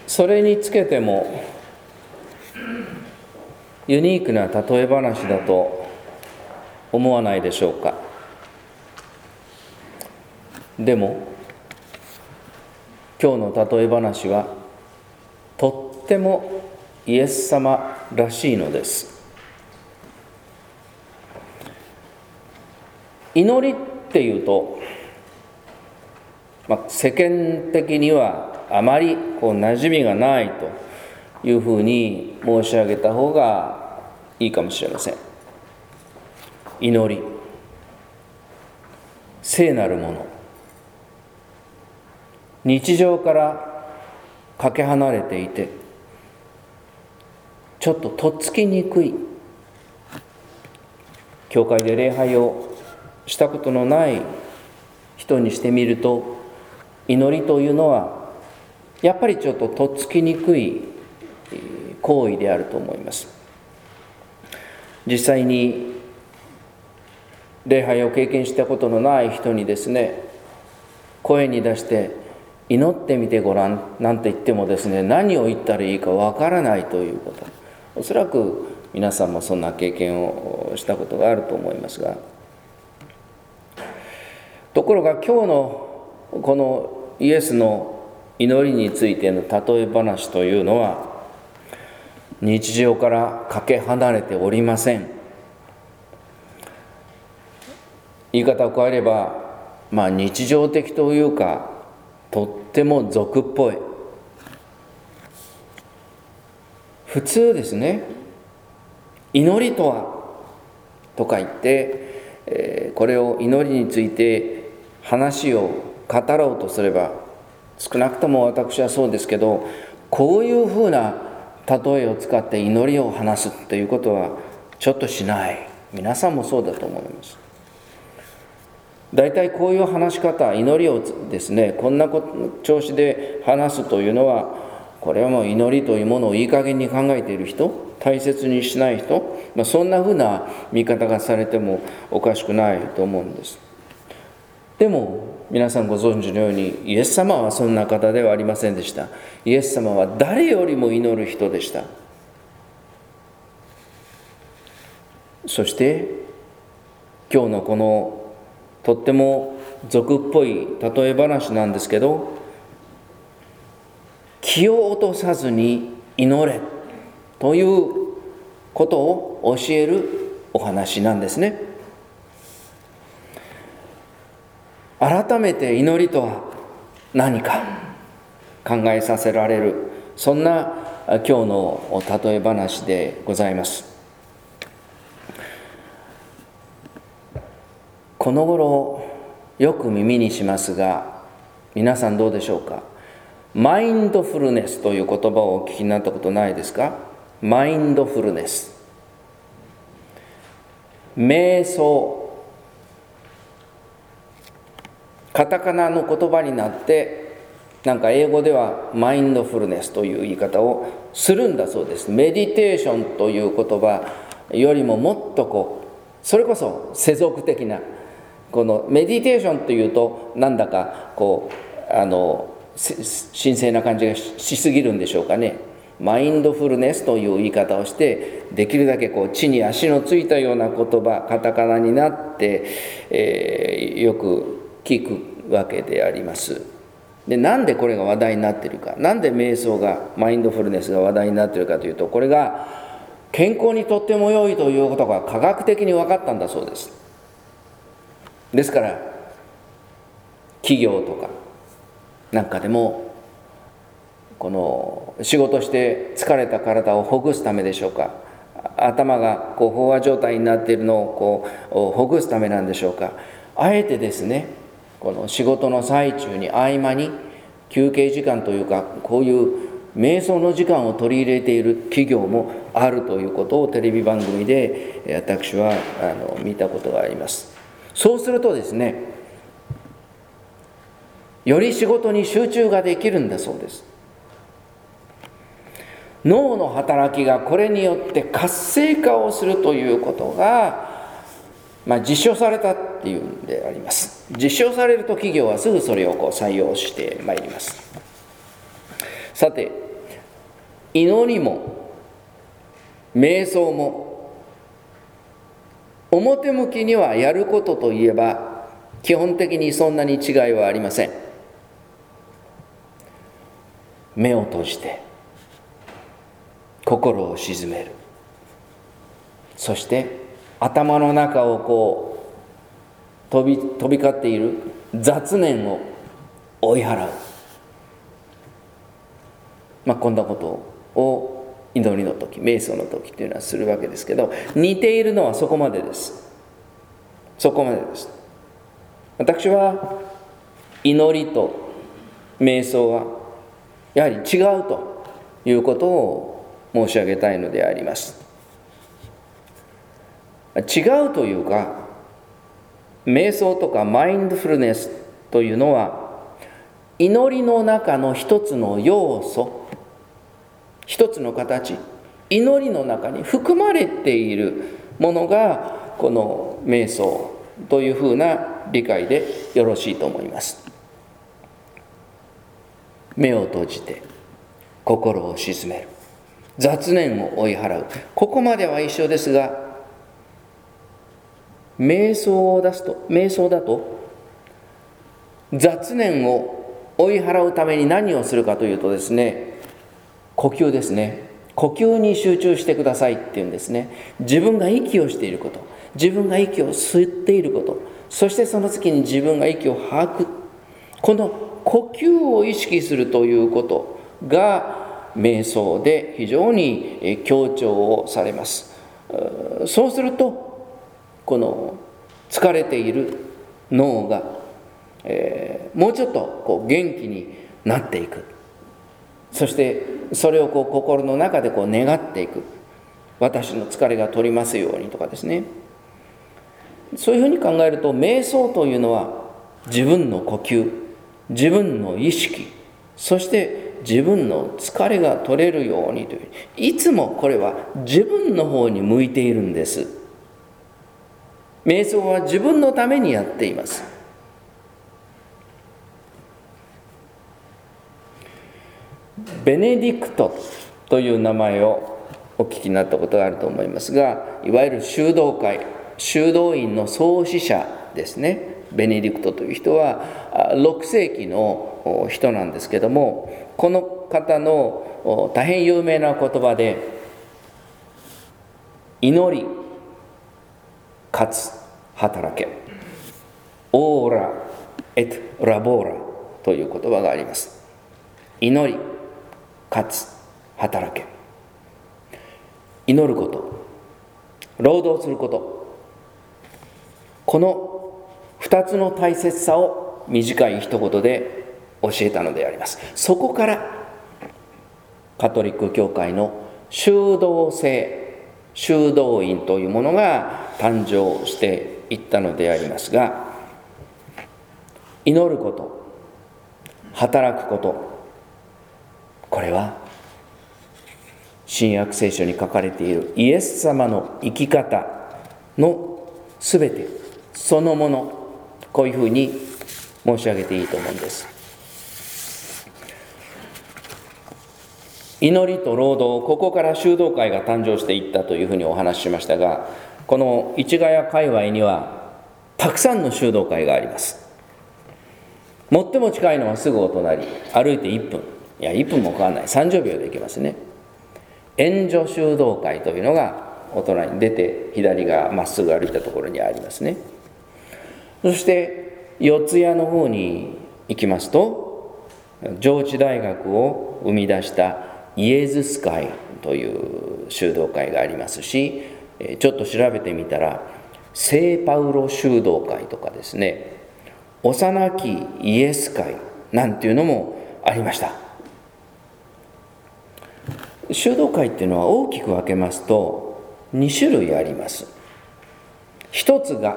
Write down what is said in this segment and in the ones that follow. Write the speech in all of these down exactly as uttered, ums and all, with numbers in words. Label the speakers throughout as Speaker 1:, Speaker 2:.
Speaker 1: それにつけてもユニークな例え話だと思わないでしょうか。でも今日の例え話はとってもイエス様らしいのです。祈りっていうと、まあ、世間的にはあまりこう馴染みがないというふうに申し上げた方がいいかもしれません。祈り、聖なるもの、日常からかけ離れていてちょっととっつきにくい、教会で礼拝をしたことのない人にしてみると、祈りというのはやっぱりちょっととっつきにくい行為であると思います。実際に礼拝を経験したことのない人にですね、声に出して祈ってみてごらんなんて言ってもですね、何を言ったらいいかわからないということ、おそらく皆さんもそんな経験をしたことがあると思いますが、ところが今日のこのイエスの祈りについての例え話というのは日常からかけ離れておりません。言い方を変えれば、まあ日常的というか、とっても俗っぽい、普通ですね。祈りとはとか言って、えー、これを祈りについて話を語ろうとすれば、少なくとも私はそうですけど、こういうふうな例えを使って祈りを話すということはちょっとしない。皆さんもそうだと思います。だいたいこういう話し方、祈りをですね、こんな調子で話すというのは、これはもう祈りというものをいい加減に考えている人、大切にしない人、まあ、そんなふうな見方がされてもおかしくないと思うんです。でも皆さんご存知のように、イエス様はそんな方ではありませんでした。イエス様は誰よりも祈る人でした。そして今日のこのとっても俗っぽい例え話なんですけど、気を落とさずに祈れということを教えるお話なんですね。改めて祈りとは何か考えさせられる、そんな今日の例え話でございます。この頃よく耳にしますが、皆さんどうでしょうか。マインドフルネスという言葉をお聞きになったことないですか。マインドフルネス、瞑想、カタカナの言葉になって、なんか英語ではマインドフルネスという言い方をするんだそうです。メディテーションという言葉よりももっとこう、それこそ世俗的な、このメディテーションというとなんだかこうあの神聖な感じが し, しすぎるんでしょうかね。マインドフルネスという言い方をして、できるだけこう地に足のついたような言葉、カタカナになって、えー、よく聞くわけであります。で、なんでこれが話題になっているか、なんで瞑想が、マインドフルネスが話題になっているかというと、これが健康にとっても良いということが科学的に分かったんだそうです。ですから企業とかなんかでも、この仕事して疲れた体をほぐすためでしょうか、頭がこう飽和状態になっているのをこうほぐすためなんでしょうか、あえてですね、この仕事の最中に合間に休憩時間というか、こういう瞑想の時間を取り入れている企業もあるということをテレビ番組で私はあの見たことがあります。そうするとですね、より仕事に集中ができるんだそうです。脳の働きがこれによって活性化をするということが、まあ、実証されたっていうんであります。実証されると企業はすぐそれをこう採用してまいります。さて、 祈りも瞑想も表向きにはやることといえば基本的にそんなに違いはありません。目を閉じて心を静める、そして頭の中をこう飛び飛び交っている雑念を追い払う、まあ、こんなことを祈りの時、瞑想の時っていうのはするわけですけど、似ているのはそこまでです。そこまでです。私は祈りと瞑想はやはり違うということを申し上げたいのであります。違うというか、瞑想とかマインドフルネスというのは祈りの中の一つの要素、一つの形、祈りの中に含まれているものがこの瞑想というふうな理解でよろしいと思います。目を閉じて心を静める、雑念を追い払う、ここまでは一緒ですが、瞑想を出すと瞑想だと雑念を追い払うために何をするかというとですね、呼吸ですね。呼吸に集中してくださいっていうんですね。自分が息をしていること、自分が息を吸っていること、そしてその次に自分が息を吐く、この呼吸を意識するということが瞑想で非常に強調をされます。そうするとこの疲れている脳が、えー、もうちょっとこう元気になっていく。そしてそれをこう心の中でこう願っていく。私の疲れが取りますようにとかですね。そういうふうに考えると、瞑想というのは自分の呼吸、自分の意識、そして自分の疲れが取れるようにという、いつもこれは自分の方に向いているんです。瞑想は自分のためにやっています。ベネディクトという名前をお聞きになったことがあると思いますが、いわゆる修道会、修道院の創始者ですね。ベネディクトという人はろくせいきの人なんですけども、この方の大変有名な言葉で、祈りかつ働け、オーラエトラボーラという言葉があります。祈りかつ働け、祈ること、労働すること、このふたつの大切さを短い一言で教えたのであります。そこからカトリック教会の修道制、修道院というものが誕生していったのでありますが、祈ること、働くこと、これは新約聖書に書かれているイエス様の生き方のすべてそのもの、こういうふうに申し上げていいと思うんです。祈りと労働、ここから修道会が誕生していったというふうにお話ししましたが、この市ヶ谷界隈にはたくさんの修道会があります。最も近いのはすぐお隣、歩いていっぷん、いやいっぷんもかかんない、さんじゅうびょうで行けますね。援助修道会というのがお隣に出て左側まっすぐ歩いたところにありますね。そして四谷の方に行きますと、上智大学を生み出したイエズス会という修道会がありますし、ちょっと調べてみたら聖パウロ修道会とかですね、幼きイエス会なんていうのもありました。修道会っていうのは大きく分けますとにしゅるいあります。一つが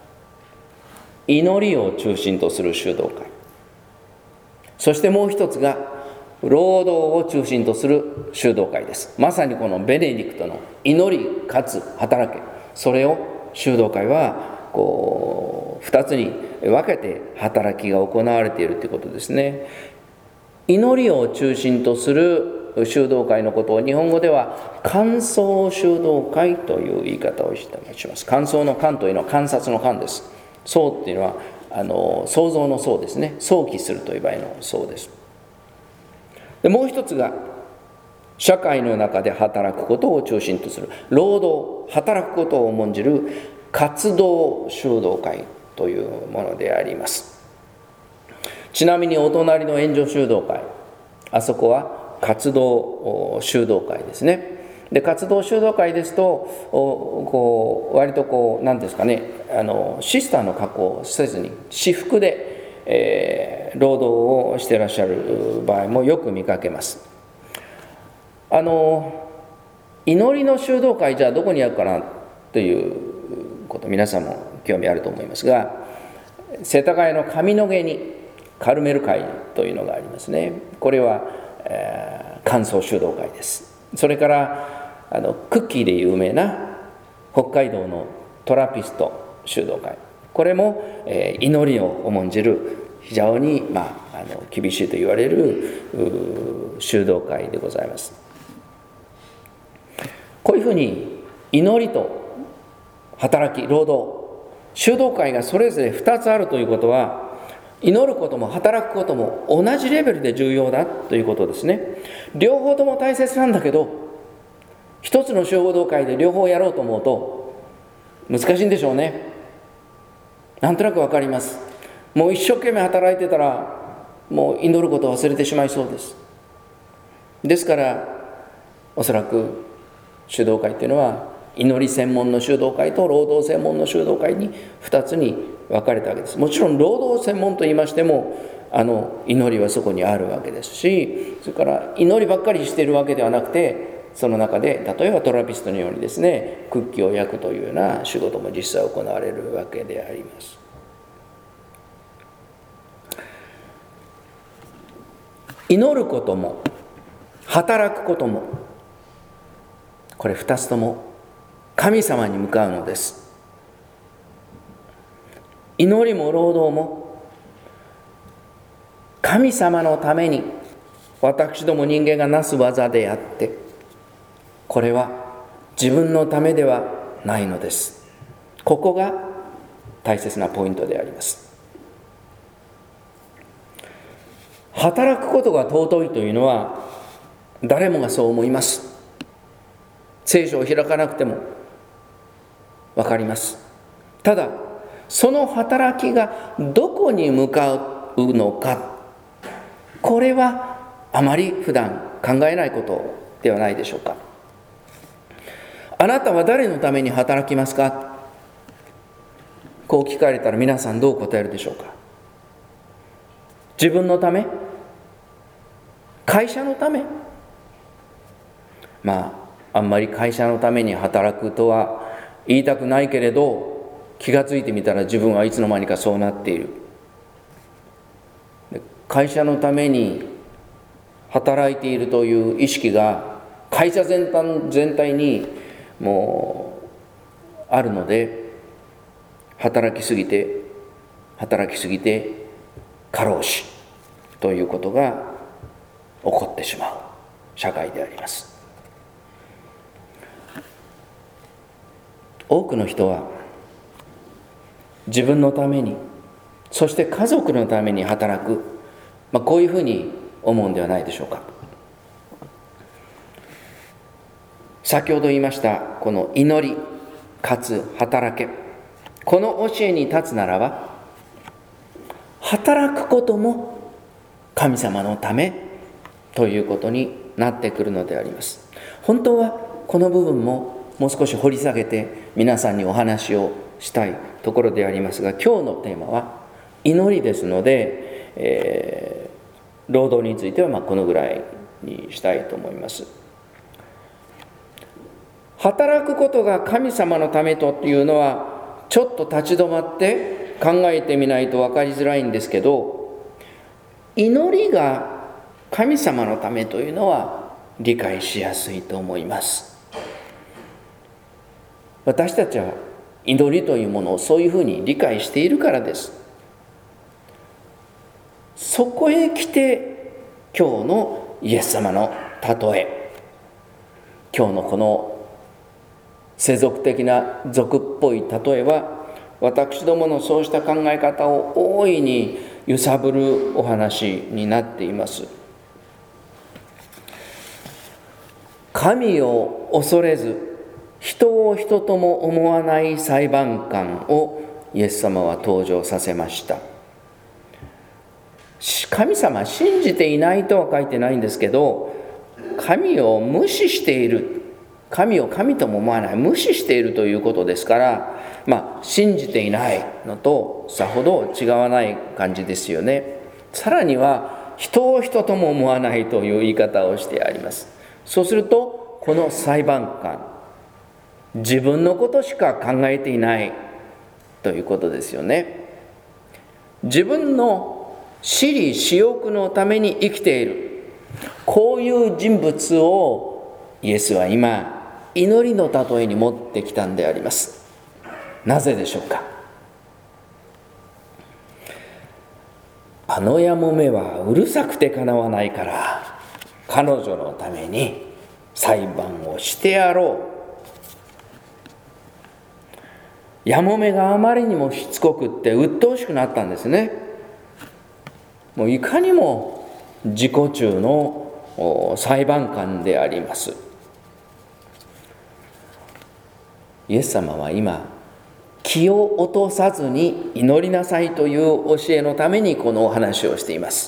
Speaker 1: 祈りを中心とする修道会、そしてもう一つが労働を中心とする修道会です。まさにこのベネディクトの祈りかつ働け、それを修道会はこう二つに分けて働きが行われているということですね。祈りを中心とする修道会のことを日本語では観想修道会という言い方をします。観想の観というのは観察の観です。想っていうのはあの想像の想ですね。想起するという場合の想です。でもう一つが社会の中で働くことを中心とする労働、働くことを重んじる活動修道会というものであります。ちなみにお隣の援助修道会、あそこは活動修道会ですね。で活動修道会ですとこう割とこう何ですかね、あのシスターの格好をせずに私服で、えー、労働をしていらっしゃる場合もよく見かけます。あの祈りの修道会、じゃあどこにあるかなということ、皆さんも興味あると思いますが、世田谷の上野毛にカルメル会というのがありますね。これは、えー、観想修道会です。それからあのクッキーで有名な北海道のトラピスト修道会、これも、えー、祈りを重んじる非常に、まあ、あの厳しいと言われる修道会でございます。こういうふうに祈りと働き、労働、修道会がそれぞれふたつあるということは、祈ることも働くことも同じレベルで重要だということですね。両方とも大切なんだけど、一つの修道会で両方やろうと思うと難しいんでしょうね。なんとなくわかります。もう一生懸命働いてたらもう祈ることを忘れてしまいそうです。ですからおそらく修道会というのは祈り専門の修道会と労働専門の修道会にふたつに分かれたわけです。もちろん労働専門と言いましてもあの祈りはそこにあるわけですし、それから祈りばっかりしているわけではなくて、その中で例えばトラピストのようにですね、クッキーを焼くというような仕事も実際行われるわけであります。祈ることも働くことも、これふたつとも神様に向かうのです。祈りも労働も神様のために私ども人間がなす技であって、これは自分のためではないのです。ここが大切なポイントであります。働くことが尊いというのは誰もがそう思います。聖書を開かなくてもわかります。ただその働きがどこに向かうのか、これはあまり普段考えないことではないでしょうか。あなたは誰のために働きますか？こう聞かれたら皆さんどう答えるでしょうか。自分のため？会社のため？まああんまり会社のために働くとは言いたくないけれど、気がついてみたら自分はいつの間にかそうなっている。会社のために働いているという意識が会社全体、全体にもうあるので、働きすぎて働きすぎて過労死ということが起こってしまう社会であります。多くの人は自分のために、そして家族のために働く、まあ、こういうふうに思うんではないでしょうか。先ほど言いましたこの祈りかつ働け、この教えに立つならば、働くことも神様のためということになってくるのであります。本当はこの部分ももう少し掘り下げて皆さんにお話をしたいところでありますが、今日のテーマは祈りですので、えー、労働についてはまあこのぐらいにしたいと思います。働くことが神様のためというのはちょっと立ち止まって考えてみないと分かりづらいんですけど、祈りが神様のためというのは理解しやすいと思います。私たちは祈りというものをそういうふうに理解しているからです。そこへ来て今日のイエス様の例え、今日のこの世俗的な俗っぽい例えは、私どものそうした考え方を大いに揺さぶるお話になっています。神を恐れず、人を人とも思わない裁判官をイエス様は登場させました。神様信じていないとは書いてないんですけど、神を無視している、神を神とも思わない、無視しているということですから、まあ信じていないのとさほど違わない感じですよね。さらには人を人とも思わないという言い方をしてあります。そうすると、この裁判官、自分のことしか考えていないということですよね。自分の私利私欲のために生きている、こういう人物をイエスは今祈りの例えに持ってきたんであります。なぜでしょうか。あのやもめはうるさくてかなわないから、彼女のために裁判をしてやろう。やもめがあまりにもしつこくって鬱陶しくなったんですね。もういかにも自己中の裁判官であります。イエス様は今、気を落とさずに祈りなさいという教えのためにこのお話をしています。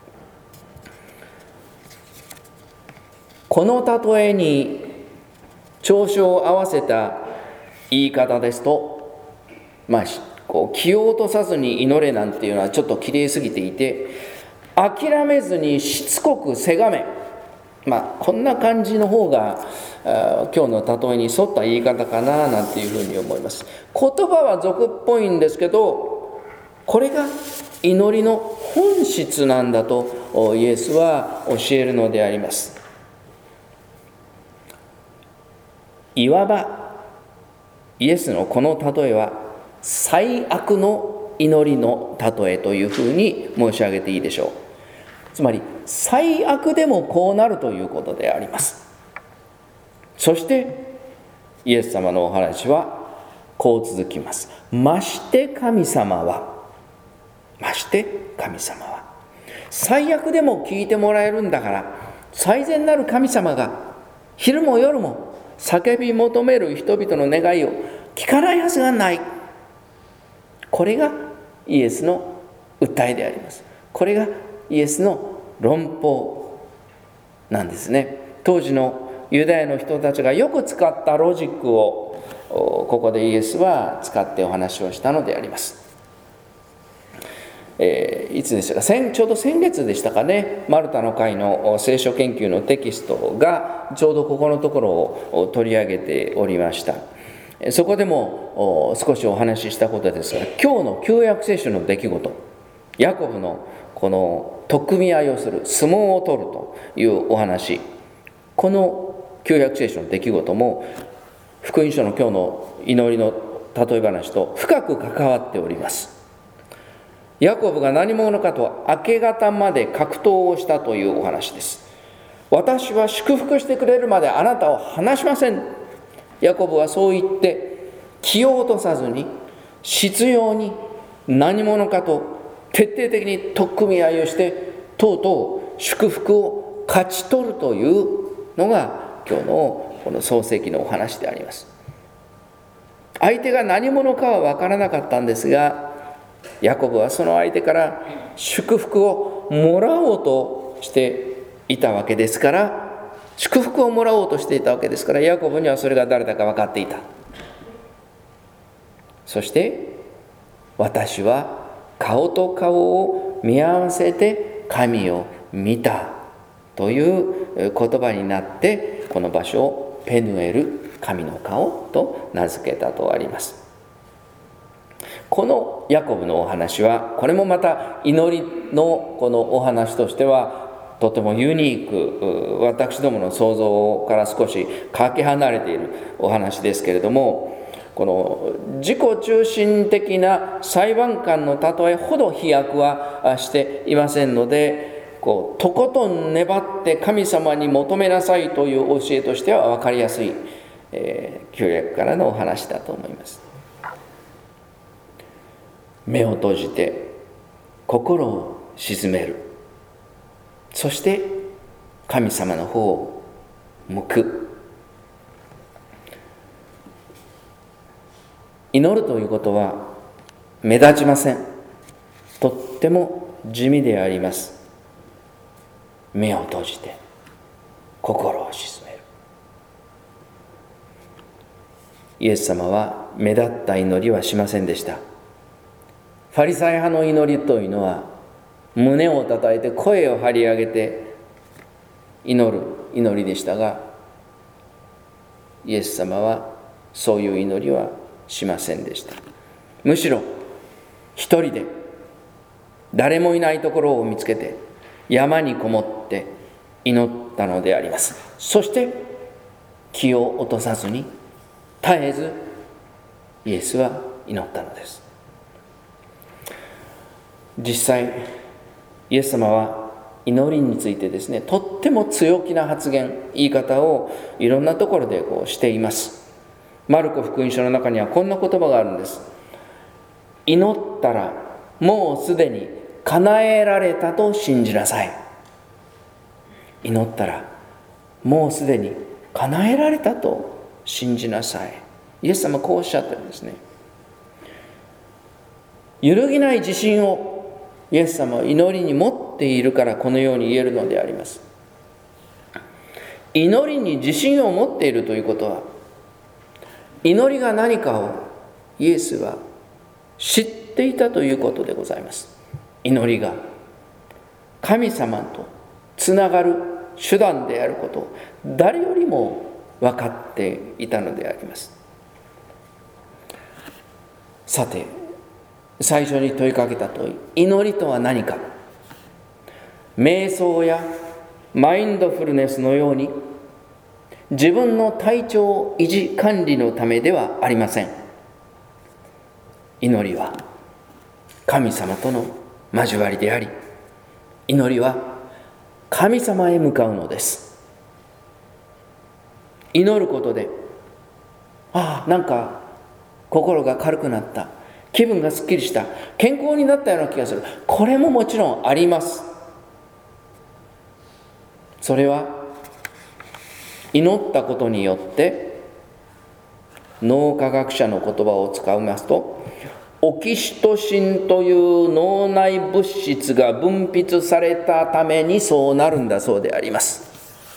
Speaker 1: この例えに調子を合わせた言い方ですと、まあ、こう気を落とさずに祈れなんていうのはちょっときれいすぎていて、諦めずにしつこくせがめ、まあこんな感じの方が今日の例えに沿った言い方かななんていうふうに思います。言葉は俗っぽいんですけど、これが祈りの本質なんだとイエスは教えるのであります。いわばイエスのこの例えは最悪の祈りの例えというふうに申し上げていいでしょう。つまり最悪でもこうなるということであります。そしてイエス様のお話はこう続きます。まして神様は、まして神様は、最悪でも聞いてもらえるんだから、最善なる神様が昼も夜も叫び求める人々の願いを聞かないはずがない。これがイエスの訴えであります。これがイエスの論法なんですね。当時のユダヤの人たちがよく使ったロジックをここでイエスは使ってお話をしたのであります。えー、いつでしたか、先ちょうど先月でしたかね、マルタの会の聖書研究のテキストがちょうどここのところを取り上げておりました。そこでも少しお話ししたことですが、今日の旧約聖書の出来事、ヤコブのこの取っ組み合いをする、相撲を取るというお話、この旧約聖書の出来事も福音書の今日の祈りの例え話と深く関わっております。ヤコブが何者かと明け方まで格闘をしたというお話です。私は祝福してくれるまであなたを離しません。ヤコブはそう言って気を落とさずに執拗に何者かと徹底的に取っ組み合いをして、とうとう祝福を勝ち取るというのが今日のこの創世記のお話であります。相手が何者かは分からなかったんですが、ヤコブはその相手から祝福をもらおうとしていたわけですから、祝福をもらおうとしていたわけですから、ヤコブにはそれが誰だか分かっていた。そして私は顔と顔を見合わせて神を見たという言葉になって、この場所をペヌエル、神の顔と名付けたとあります。このヤコブのお話は、これもまた祈りのこのお話としてはとてもユニーク、私どもの想像から少しかけ離れているお話ですけれども、この自己中心的な裁判官の例えほど飛躍はしていませんので、 こうとことん粘って神様に求めなさいという教えとしては分かりやすい、えー、旧約からのお話だと思います。目を閉じて心を静める、そして神様の方を向く。祈るということは目立ちません。とっても地味であります。目を閉じて心を静める。イエス様は目立った祈りはしませんでした。ファリサイ派の祈りというのは、胸を叩いて声を張り上げて祈る祈りでしたが、イエス様はそういう祈りはしませんでした。むしろ一人で誰もいないところを見つけて山にこもって祈ったのであります。そして気を落とさずに絶えずイエスは祈ったのです。実際イエス様は祈りについてですね、とっても強気な発言、言い方をいろんなところでこうしています。マルコ福音書の中にはこんな言葉があるんです。祈ったらもうすでに叶えられたと信じなさい。祈ったらもうすでに叶えられたと信じなさい。イエス様はこうおっしゃってるんですね。揺るぎない自信をイエス様は祈りに持っているからこのように言えるのであります。祈りに自信を持っているということは、祈りが何かをイエスは知っていたということでございます。祈りが神様とつながる手段であることを誰よりも分かっていたのであります。さて、最初に問いかけた問い、祈りとは何か。瞑想やマインドフルネスのように自分の体調維持管理のためではありません。祈りは神様との交わりであり、祈りは神様へ向かうのです。祈ることで、ああ、なんか心が軽くなった、気分がすっきりした、健康になったような気がする、これももちろんあります。それは祈ったことによって、脳科学者の言葉を使いますと、オキシトシンという脳内物質が分泌されたためにそうなるんだそうであります。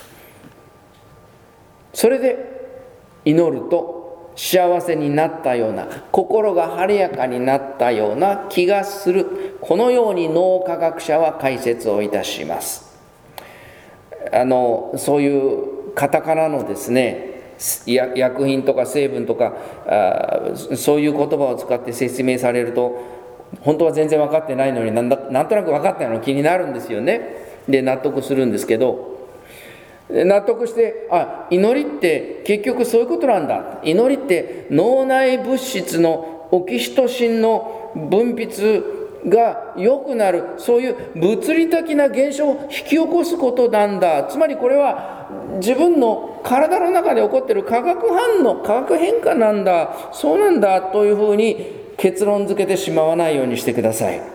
Speaker 1: それで祈ると幸せになったような、心が晴れやかになったような気がする、このように脳科学者は解説をいたします。あのそういうカタカナのですね、薬品とか成分とかあそういう言葉を使って説明されると、本当は全然分かってないのになんだなんとなく分かったような気になるんですよね。で納得するんですけど、納得して、あ、祈りって結局そういうことなんだ、祈りって脳内物質のオキシトシンの分泌が良くなる、そういう物理的な現象を引き起こすことなんだ。つまりこれは自分の体の中で起こっている化学反応、化学変化なんだ、そうなんだというふうに結論付けてしまわないようにしてください。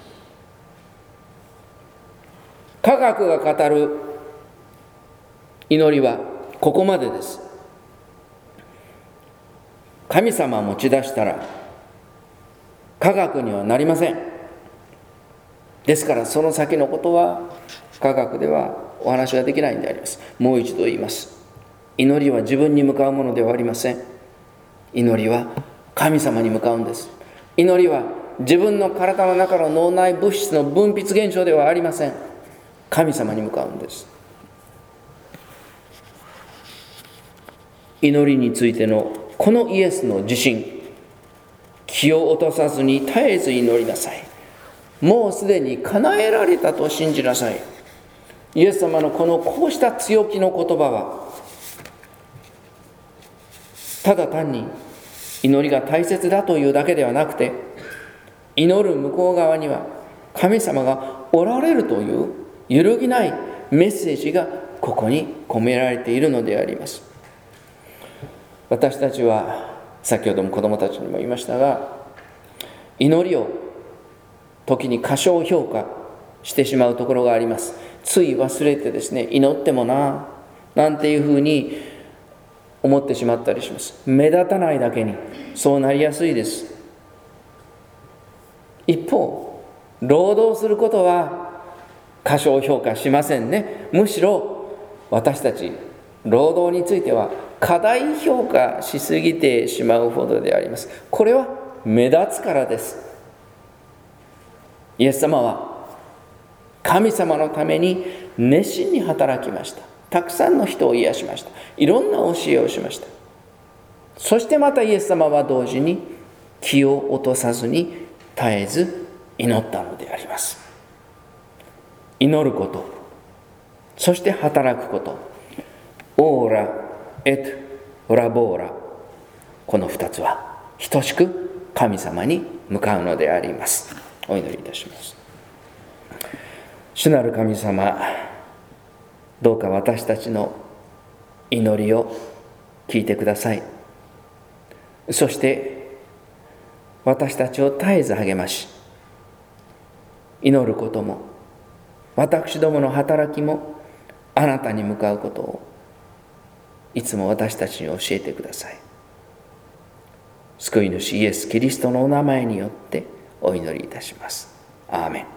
Speaker 1: 科学が語る祈りはここまでです。神様を持ち出したら科学にはなりません。ですからその先のことは科学ではお話ができないんであります。もう一度言います。祈りは自分に向かうものではありません。祈りは神様に向かうんです。祈りは自分の体の中の脳内物質の分泌現象ではありません。神様に向かうんです。祈りについてのこのイエスの自信、気を落とさずに絶えず祈りなさい。もうすでに叶えられたと信じなさい。イエス様のこのこうした強気の言葉は、ただ単に祈りが大切だというだけではなくて、祈る向こう側には神様がおられるという揺るぎないメッセージがここに込められているのであります。私たちは先ほども子どもたちにも言いましたが、祈りを時に過小評価してしまうところがあります。つい忘れてですね、祈ってもななんていうふうに思ってしまったりします。目立たないだけにそうなりやすいです。一方、労働することは過小評価しませんね。むしろ私たち労働については過大評価しすぎてしまうほどであります。これは目立つからです。イエス様は神様のために熱心に働きました。たくさんの人を癒しました。いろんな教えをしました。そしてまたイエス様は同時に気を落とさずに絶えず祈ったのであります。祈ること、そして働くこと、オーラ、エト、ラボーラ、この二つは等しく神様に向かうのであります。お祈りいたします。主なる神様、どうか私たちの祈りを聞いてください。そして私たちを絶えず励まし、祈ることも私どもの働きもあなたに向かうことをいつも私たちに教えてください。救い主イエス・キリストのお名前によってお祈りいたします。アーメン。